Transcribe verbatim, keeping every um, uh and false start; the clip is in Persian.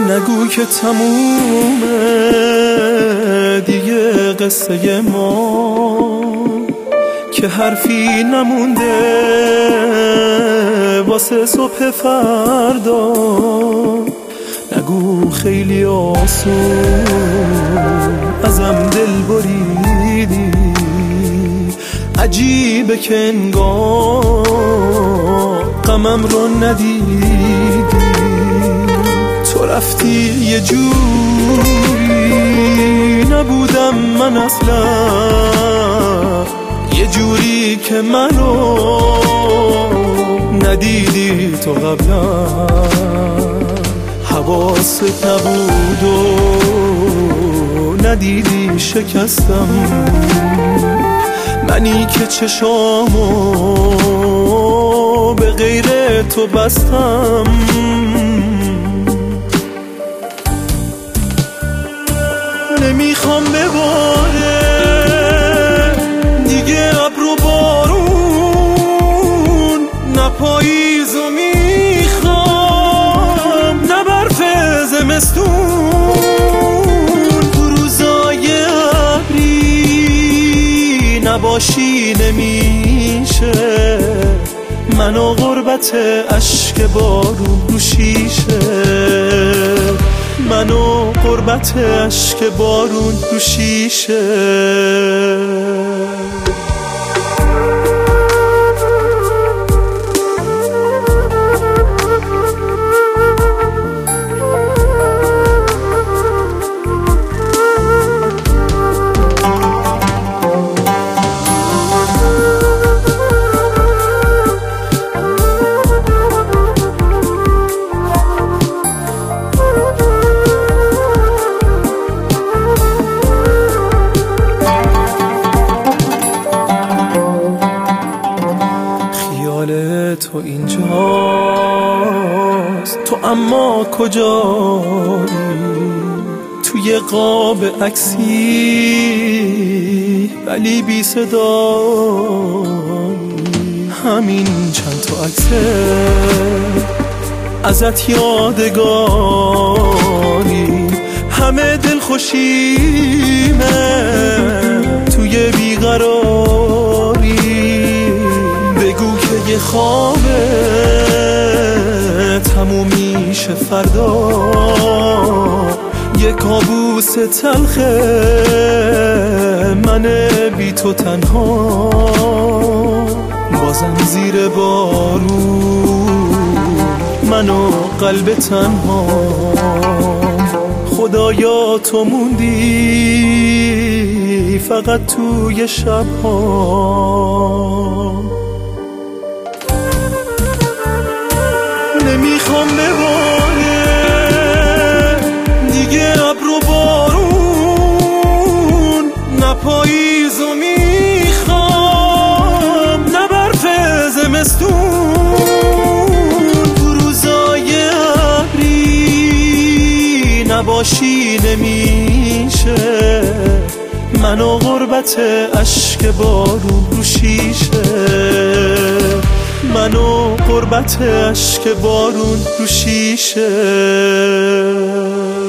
نگو که تمومه دیگه قصه ما، که حرفی نمونده واسه صبح فردا. نگو خیلی آسون ازم دل بریدی، عجیبه که انگار غمم رو ندیدی. تو رفتی یه جوری، نبودم من اصلا یه جوری که منو ندیدی تو قبلا. حواست نبود و ندیدی شکستم، منی که چشامو به غیر تو بستم. نمیخوام بباره دیگه ابر و بارون، نه پاییزو میخوام نه برف زمستون. تو روزای ابری نباشی نمیشه، من و غربت اشک بارون رو شیشه. من و غربت اشک بارون رو شیشه. تو اینجاست، تو اما کجایی؟ توی قاب عکسی ولی بی صدا. همین چند تا عکسه ازت یادگاری، همه دل خوشیمه توی بیقراری. بگو که یه خوابه تموم میشه فردا، یه کابوس تلخه من بی تو تنها. بازم زیر بارون من و قلب تنها. خدایا تو موندی فقط توی شبها. نمیخوام بباره دیگه ابر و بارون، نه پاییزو میخوام نه برف زمستون. تو روزای ابری نباشی نمیشه، من و غربت اشک بارون رو شیشه. من و غربت اشک بارون رو شیشه.